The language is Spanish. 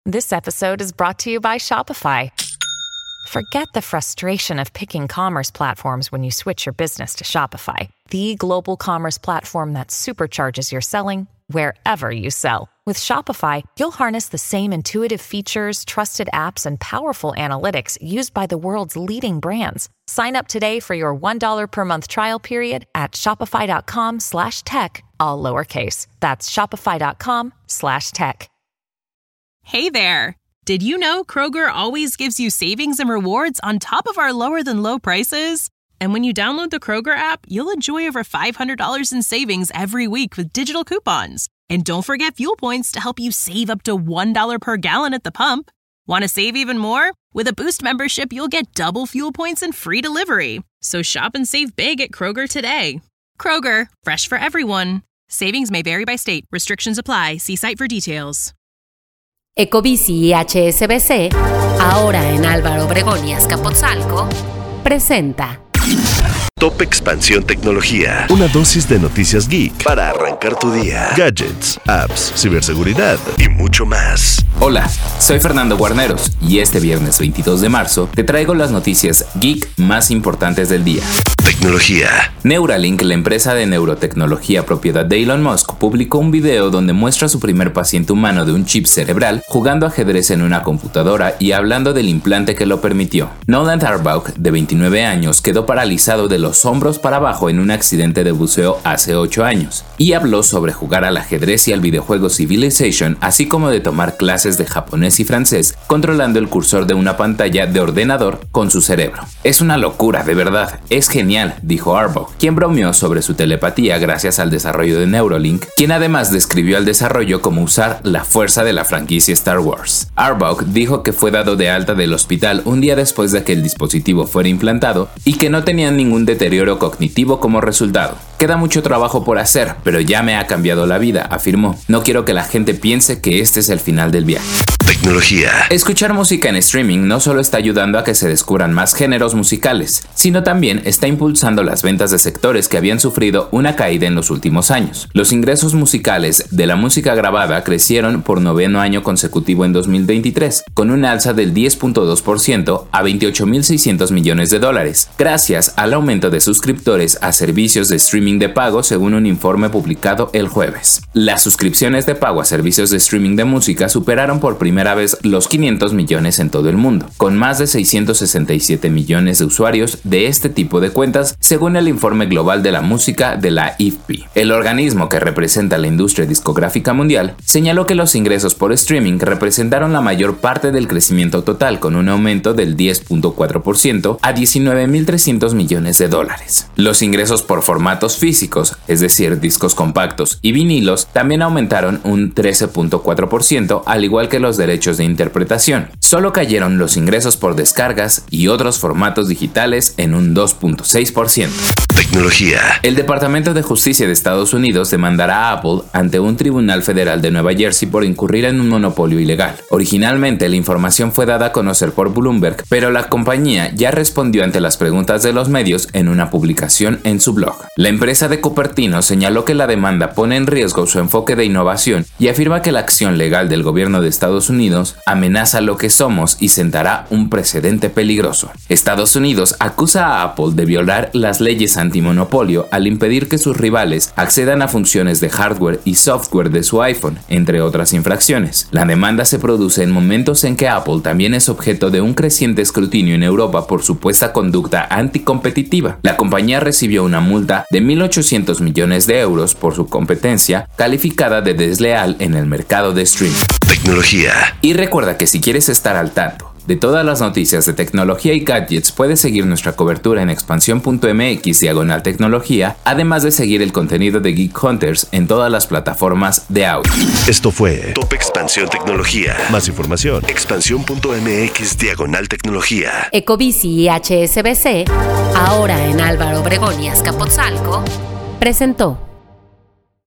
This episode is brought to you by Shopify. Forget the frustration of picking commerce platforms when you switch your business to Shopify, the global commerce platform that supercharges your selling wherever you sell. With Shopify, you'll harness the same intuitive features, trusted apps, and powerful analytics used by the world's leading brands. Sign up today for your $1 per month trial period at shopify.com/tech, all lowercase. That's shopify.com/tech. Hey there! Did you know Kroger always gives you savings and rewards on top of our lower-than-low prices? And when you download the Kroger app, you'll enjoy over $500 in savings every week with digital coupons. And don't forget fuel points to help you save up to $1 per gallon at the pump. Want to save even more? With a Boost membership, you'll get double fuel points and free delivery. So shop and save big at Kroger today. Kroger, fresh for everyone. Savings may vary by state. Restrictions apply. See site for details. Ecobici y HSBC, ahora en Álvaro Obregón y Azcapotzalco, presenta Top Expansión Tecnología. Una dosis de noticias geek para arrancar tu día. Gadgets, apps, ciberseguridad y mucho más. Hola, soy Fernando Guarneros y este viernes 22 de marzo te traigo las noticias geek más importantes del día. Tecnología. Neuralink, la empresa de neurotecnología propiedad de Elon Musk, publicó un video donde muestra a su primer paciente humano de un chip cerebral jugando ajedrez en una computadora y hablando del implante que lo permitió. Nolan Arbaugh, de 29 años, quedó paralizado de los hombros para abajo en un accidente de buceo hace 8 años y habló sobre jugar al ajedrez y al videojuego Civilization, así como de tomar clases de japonés y francés controlando el cursor de una pantalla de ordenador con su cerebro. Es una locura, de verdad, es genial, dijo Arbaugh, quien bromeó sobre su telepatía gracias al desarrollo de Neuralink, quien además describió al desarrollo como usar la fuerza de la franquicia Star Wars. Arbaugh dijo que fue dado de alta del hospital un día después de que el dispositivo fuera implantado y que no tenía ningún deterioro cognitivo como resultado. Queda mucho trabajo por hacer, pero ya me ha cambiado la vida, afirmó. No quiero que la gente piense que este es el final del viaje. Tecnología. Escuchar música en streaming no solo está ayudando a que se descubran más géneros musicales, sino también está impulsando las ventas de sectores que habían sufrido una caída en los últimos años. Los ingresos musicales de la música grabada crecieron por 9º año consecutivo en 2023, con un alza del 10.2% a $28.600 millones, gracias al aumento de suscriptores a servicios de streaming de pago, según un informe publicado el jueves. Las suscripciones de pago a servicios de streaming de música superaron por primera vez los 500 millones en todo el mundo, con más de 667 millones de usuarios de este tipo de cuentas, según el informe global de la música de la IFPI. El organismo que representa la industria discográfica mundial señaló que los ingresos por streaming representaron la mayor parte del crecimiento total, con un aumento del 10.4% a $19.300 millones. Los ingresos por formatos físicos, es decir, discos compactos y vinilos, también aumentaron un 13.4%, al igual que los derechos de interpretación. Solo cayeron los ingresos por descargas y otros formatos digitales en un 2.6%. Tecnología. El Departamento de Justicia de Estados Unidos demandará a Apple ante un tribunal federal de Nueva Jersey por incurrir en un monopolio ilegal. Originalmente, la información fue dada a conocer por Bloomberg, pero la compañía ya respondió ante las preguntas de los medios en una publicación en su blog. La empresa de Cupertino señaló que la demanda pone en riesgo su enfoque de innovación y afirma que la acción legal del gobierno de Estados Unidos amenaza lo que somos y sentará un precedente peligroso. Estados Unidos acusa a Apple de violar las leyes antimonopolio al impedir que sus rivales accedan a funciones de hardware y software de su iPhone, entre otras infracciones. La demanda se produce en momentos en que Apple también es objeto de un creciente escrutinio en Europa por supuesta conducta anticompetitiva. La compañía recibió una multa de 1.800 millones de euros por su competencia, calificada de desleal en el mercado de streaming. Tecnología. Y recuerda que si quieres estar al tanto de todas las noticias de tecnología y gadgets, puedes seguir nuestra cobertura en expansión.mx/tecnología, además de seguir el contenido de Geek Hunters en todas las plataformas de audio. Esto fue Top Expansión Tecnología. Más información, expansión.mx/tecnología. Ecobici y HSBC, ahora en Álvaro Obregón y Azcapotzalco, presentó